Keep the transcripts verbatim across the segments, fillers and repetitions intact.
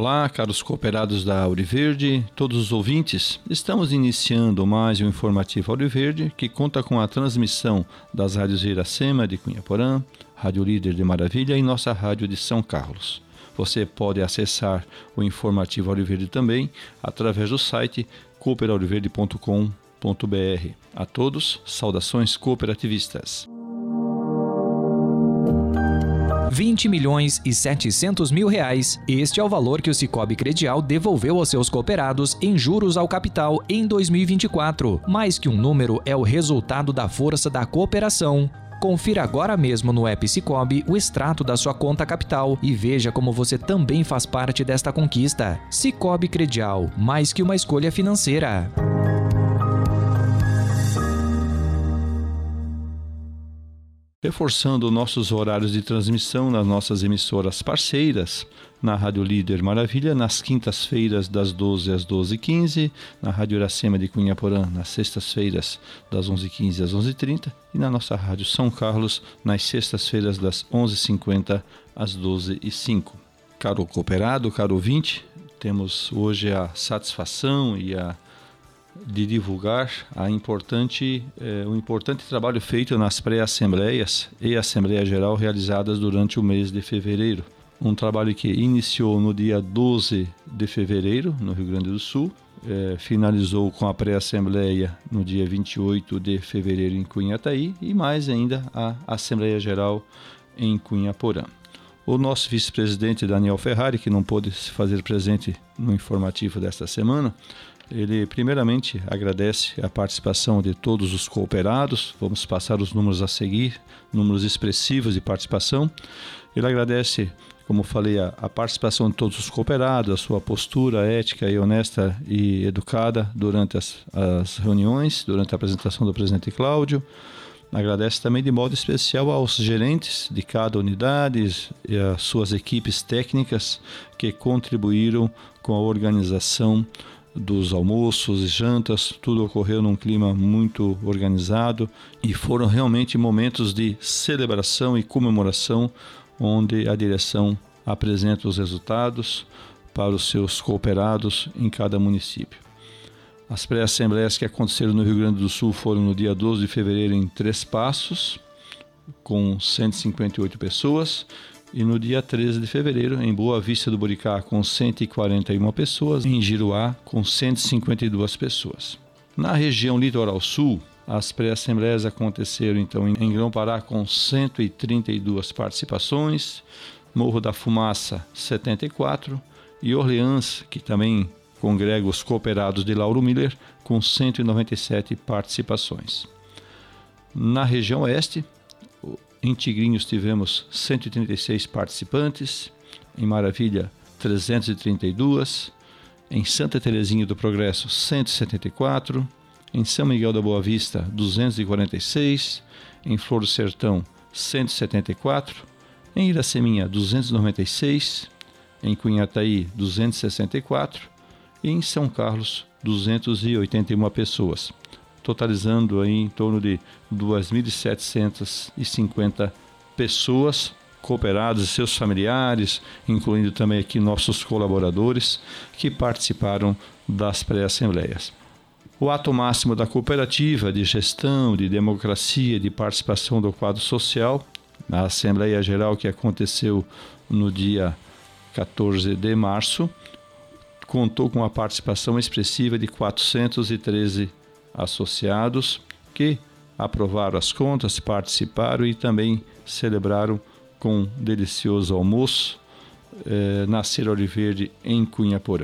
Olá, caros cooperados da Ouro Verde, todos os ouvintes. Estamos iniciando mais um informativo Ouro Verde que conta com a transmissão das rádios Iracema de Cunhaporã, Rádio Líder de Maravilha e nossa rádio de São Carlos. Você pode acessar o informativo Ouro Verde também através do site cooper ouro verde ponto com ponto b r. A todos, saudações cooperativistas. vinte milhões e setecentos mil reais. Este é o valor que o Sicoob Credial devolveu aos seus cooperados em juros ao capital em dois mil e vinte e quatro. Mais que um número, é o resultado da força da cooperação. Confira agora mesmo no app Sicoob o extrato da sua conta capital e veja como você também faz parte desta conquista. Sicoob Credial, mais que uma escolha financeira. Reforçando nossos horários de transmissão nas nossas emissoras parceiras, na Rádio Líder Maravilha, nas quintas-feiras das doze às doze e quinze, na Rádio Iracema de Cunhaporã, nas sextas-feiras das onze e quinze às onze e trinta e na nossa Rádio São Carlos, nas sextas-feiras das onze e cinquenta às doze e cinco. Caro cooperado, caro ouvinte, temos hoje a satisfação e a de divulgar a importante, eh, o importante trabalho feito nas pré-assembleias e Assembleia Geral realizadas durante o mês de fevereiro. Um trabalho que iniciou no dia doze de fevereiro, no Rio Grande do Sul, eh, finalizou com a pré-assembleia no dia vinte e oito de fevereiro em Cunhataí e mais ainda a Assembleia Geral em Cunhaporã. O nosso vice-presidente Daniel Ferrari, que não pôde se fazer presente no informativo desta semana, ele primeiramente agradece a participação de todos os cooperados. Vamos passar os números a seguir, números expressivos de participação. Ele agradece, como falei, a, a participação de todos os cooperados, a sua postura ética e honesta e educada durante as, as reuniões, durante a apresentação do presidente Cláudio. Agradece também de modo especial aos gerentes de cada unidade e às suas equipes técnicas que contribuíram com a organização dos almoços e jantas. Tudo ocorreu num clima muito organizado e foram realmente momentos de celebração e comemoração onde a direção apresenta os resultados para os seus cooperados em cada município. As pré-assembleias que aconteceram no Rio Grande do Sul foram no dia doze de fevereiro em Três Passos, com cento e cinquenta e oito pessoas, e no dia treze de fevereiro em Boa Vista do Buricá, com cento e quarenta e uma pessoas, e em Giruá, com cento e cinquenta e duas pessoas. Na região Litoral Sul, as pré-assembleias aconteceram então em Grão-Pará, com cento e trinta e duas participações, Morro da Fumaça, setenta e quatro, e Orleans, que também congrega os cooperados de Lauro Miller, com cento e noventa e sete participações. Na região Oeste, em Tigrinhos tivemos cento e trinta e seis participantes, em Maravilha trezentos e trinta e dois, em Santa Terezinha do Progresso cento e setenta e quatro, em São Miguel da Boa Vista duzentos e quarenta e seis, em Flor do Sertão cento e setenta e quatro, em Iraceminha duzentos e noventa e seis, em Cunhataí duzentos e sessenta e quatro e em São Carlos duzentos e oitenta e uma pessoas, totalizando aí em torno de duas mil setecentas e cinquenta pessoas, cooperados e seus familiares, incluindo também aqui nossos colaboradores que participaram das pré-assembleias. O ato máximo da cooperativa de gestão, de democracia, de participação do quadro social, na Assembleia Geral que aconteceu no dia quatorze de março, contou com a participação expressiva de quatrocentos e treze associados que aprovaram as contas, participaram e também celebraram com um delicioso almoço eh, na Cira Ouro Verde em Cunhaporã.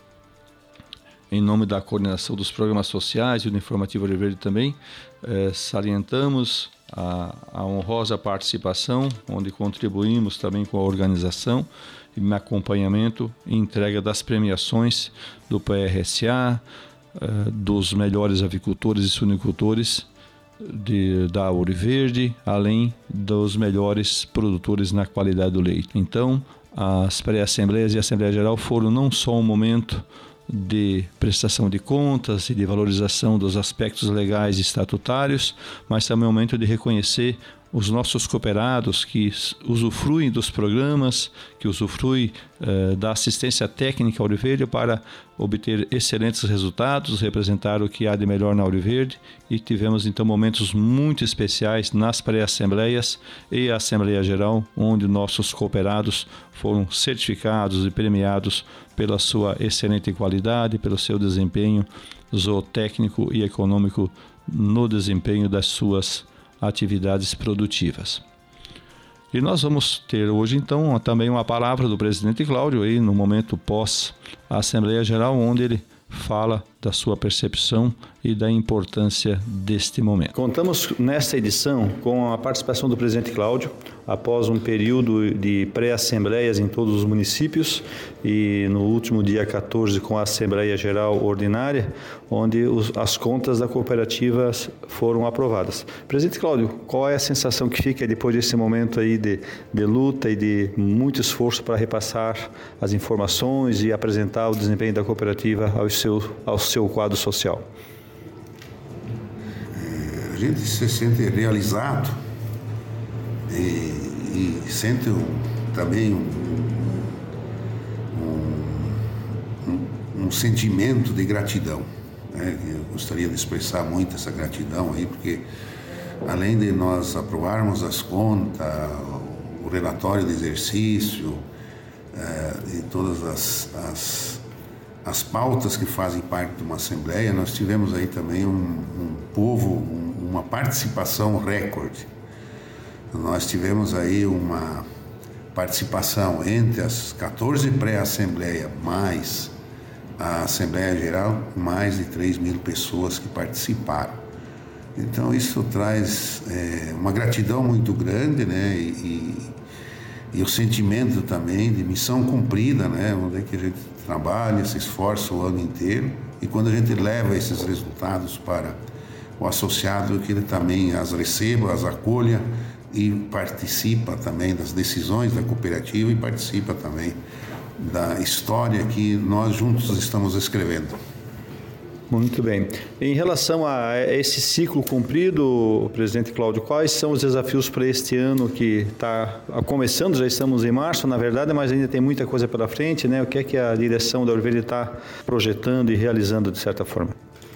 Em nome da coordenação dos programas sociais e do Informativo Ouro Verde também, eh, salientamos a, a honrosa participação, onde contribuímos também com a organização e no acompanhamento e entrega das premiações do P R S A, eh, dos melhores avicultores e suinicultores de, da Ouro Verde, além dos melhores produtores na qualidade do leite. Então, as pré-assembleias e a Assembleia Geral foram não só um momento de prestação de contas e de valorização dos aspectos legais e estatutários, mas também um momento de reconhecer os nossos cooperados que usufruem dos programas, que usufruem eh, da assistência técnica Ouro Verde para obter excelentes resultados, representar o que há de melhor na Ouro Verde, e tivemos então momentos muito especiais nas pré-assembleias e a Assembleia Geral, onde nossos cooperados foram certificados e premiados pela sua excelente qualidade, pelo seu desempenho zootécnico e econômico no desempenho das suas atividades produtivas. E nós vamos ter hoje então também uma palavra do presidente Cláudio aí no momento pós a Assembleia Geral, onde ele fala da sua percepção e da importância deste momento. Contamos nesta edição com a participação do presidente Cláudio, após um período de pré-assembleias em todos os municípios e no último dia quatorze com a Assembleia Geral Ordinária, onde os, as contas da cooperativa foram aprovadas. Presidente Cláudio, qual é a sensação que fica depois desse momento aí de, de luta e de muito esforço para repassar as informações e apresentar o desempenho da cooperativa ao seu, ao seu quadro social? A gente se sente realizado e, e sente um, também um, um, um, um sentimento de gratidão, né? Eu gostaria de expressar muito essa gratidão aí, porque além de nós aprovarmos as contas, o relatório de exercício é, e todas as, as as pautas que fazem parte de uma assembleia, nós tivemos aí também um, um povo, um, uma participação recorde. Nós tivemos aí uma participação entre as quatorze pré-assembleias mais a Assembleia Geral, mais de três mil pessoas que participaram. Então isso traz é, uma gratidão muito grande, né? E, e, e o sentimento também de missão cumprida, né? Onde é que a gente trabalha, se esforça o ano inteiro, e quando a gente leva esses resultados para o associado, que ele também as receba, as acolha e participa também das decisões da cooperativa e participa também da história que nós juntos estamos escrevendo. Muito bem. Em relação a esse ciclo cumprido, presidente Cláudio, quais são os desafios para este ano que está começando? Já estamos em março, na verdade, mas ainda tem muita coisa pela frente, né? O que é que a direção da Ouro Verde está projetando e realizando de certa forma?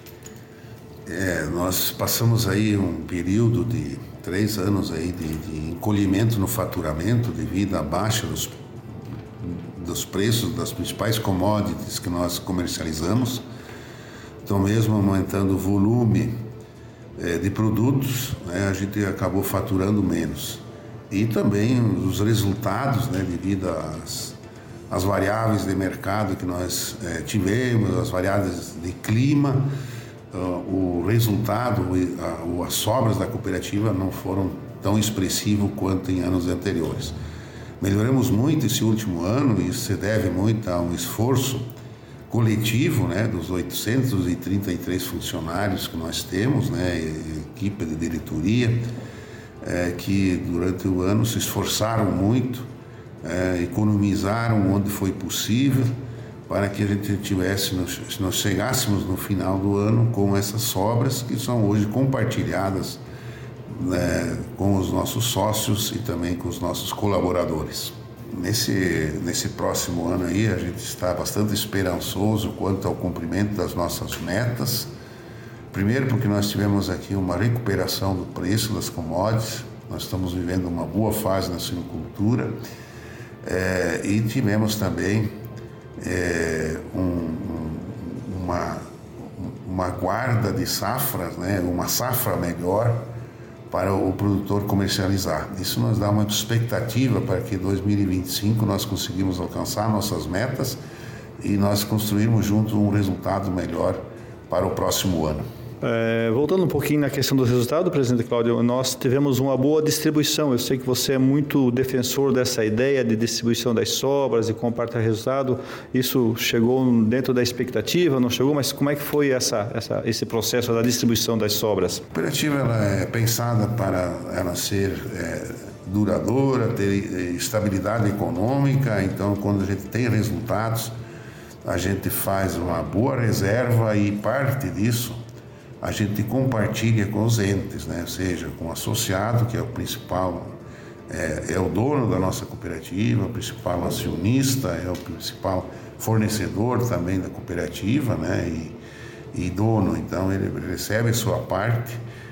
É, nós passamos aí um período de três anos aí de, de encolhimento no faturamento devido à baixa dos, dos preços das principais commodities que nós comercializamos. Então, mesmo aumentando o volume é, de produtos, né, a gente acabou faturando menos. E também os resultados, né, devido às, às variáveis de mercado que nós é, tivemos, as variáveis de clima, uh, o resultado, uh, as sobras da cooperativa não foram tão expressivos quanto em anos anteriores. Melhoramos muito esse último ano, e isso se deve muito a um esforço coletivo, né, dos oitocentos e trinta e três funcionários que nós temos, né, equipe de diretoria, é, que durante o ano se esforçaram muito, é, economizaram onde foi possível, para que a gente tivesse, nós, nós chegássemos no final do ano com essas sobras que são hoje compartilhadas, né, com os nossos sócios e também com os nossos colaboradores. Nesse, nesse próximo ano aí, a gente está bastante esperançoso quanto ao cumprimento das nossas metas. Primeiro, porque nós tivemos aqui uma recuperação do preço das commodities, nós estamos vivendo uma boa fase na suinocultura, é, e tivemos também é, um, um, uma, uma guarda de safras, né, uma safra melhor para o produtor comercializar. Isso nos dá uma expectativa para que em dois mil e vinte e cinco nós conseguimos alcançar nossas metas e nós construirmos juntos um resultado melhor para o próximo ano. É, voltando um pouquinho na questão do resultado, presidente Cláudio, nós tivemos uma boa distribuição. Eu sei que você é muito defensor dessa ideia de distribuição das sobras e compartilhar resultado. Isso chegou dentro da expectativa, não chegou? Mas como é que foi essa, essa, esse processo da distribuição das sobras? A cooperativa ela é pensada para ela ser é, duradoura, ter estabilidade econômica. Então, quando a gente tem resultados, a gente faz uma boa reserva e parte disso a gente compartilha com os entes, né? Ou seja, com o associado, que é o principal, é, é o dono da nossa cooperativa, o principal acionista, é o principal fornecedor também da cooperativa, né? E, e dono, então ele recebe a sua parte,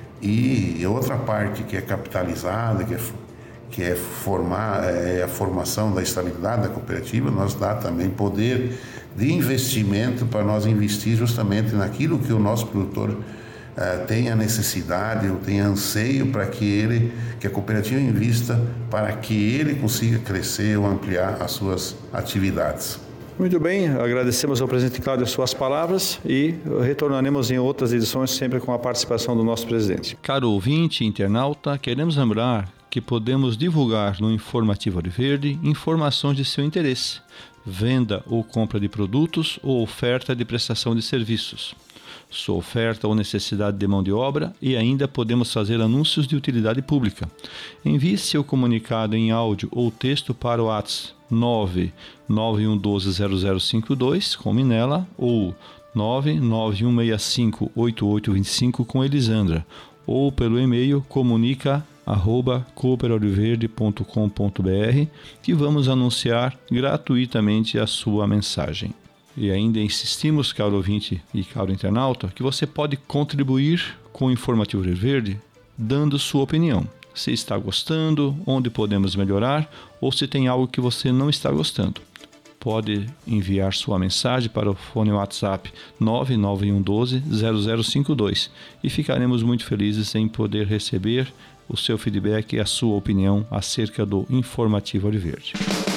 e outra parte que é capitalizada, que é, que é, formar, é a formação da estabilidade da cooperativa, nós dá também poder de investimento para nós investir justamente naquilo que o nosso produtor uh, tem a necessidade ou tem anseio para que ele, que a cooperativa invista para que ele consiga crescer ou ampliar as suas atividades. Muito bem, agradecemos ao presidente Cláudio as suas palavras e retornaremos em outras edições sempre com a participação do nosso presidente. Caro ouvinte e internauta, queremos lembrar que podemos divulgar no Informativo Ouro Verde informações de seu interesse, venda ou compra de produtos ou oferta de prestação de serviços, sua oferta ou necessidade de mão de obra, e ainda podemos fazer anúncios de utilidade pública. Envie seu comunicado em áudio ou texto para o WhatsApp nove nove um um dois zero zero cinco dois com Minela ou nove nove um seis cinco oito oito dois cinco com Elisandra, ou pelo e-mail comunica arroba cooperouriverde ponto com ponto br, que vamos anunciar gratuitamente a sua mensagem. E ainda insistimos, caro ouvinte e caro internauta, que você pode contribuir com o Informativo Ouro Verde dando sua opinião. Se está gostando, onde podemos melhorar, ou se tem algo que você não está gostando. Pode enviar sua mensagem para o fone WhatsApp nove nove um um dois zero zero cinco dois e ficaremos muito felizes em poder receber o seu feedback e a sua opinião acerca do Informativo Ouro Verde.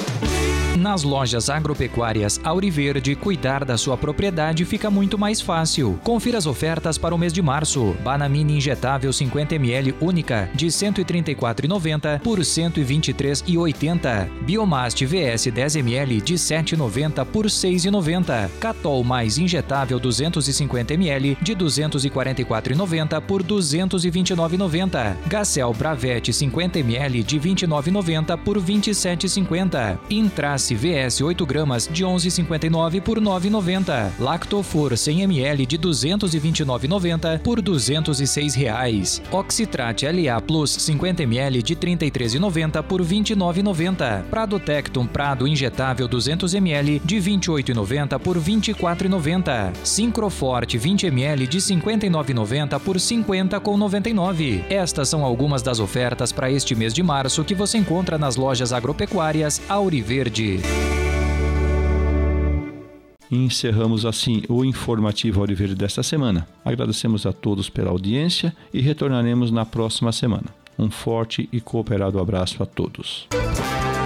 Nas lojas agropecuárias Auriverde, cuidar da sua propriedade fica muito mais fácil. Confira as ofertas para o mês de março. Banamine injetável cinquenta mililitros única de cento e trinta e quatro reais e noventa centavos por cento e vinte e três reais e oitenta centavos. Biomast V S dez mililitros de sete reais e noventa centavos por seis reais e noventa centavos. Catol mais injetável duzentos e cinquenta mililitros de duzentos e quarenta e quatro reais e noventa centavos por duzentos e vinte e nove reais e noventa centavos. Gacel Bravete cinquenta mililitros de vinte e nove reais e noventa centavos por vinte e sete reais e cinquenta centavos. Intrace V S oito gramas de onze reais e cinquenta e nove centavos por nove reais e noventa centavos. Lactofor cem mililitros de duzentos e vinte e nove reais e noventa centavos por duzentos e seis reais. Oxitrate L A Plus cinquenta mililitros de trinta e três reais e noventa centavos por vinte e nove reais e noventa centavos. Prado Tectum Prado injetável duzentos mililitros de vinte e oito reais e noventa centavos por vinte e quatro reais e noventa centavos. Syncroforte vinte mililitros de cinquenta e nove reais e noventa centavos por cinquenta reais e noventa e nove centavos. Estas são algumas das ofertas para este mês de março que você encontra nas lojas agropecuárias Auriverde. E encerramos assim o Informativo Ouro Verde desta semana. Agradecemos a todos pela audiência e retornaremos na próxima semana. Um forte e cooperado abraço a todos.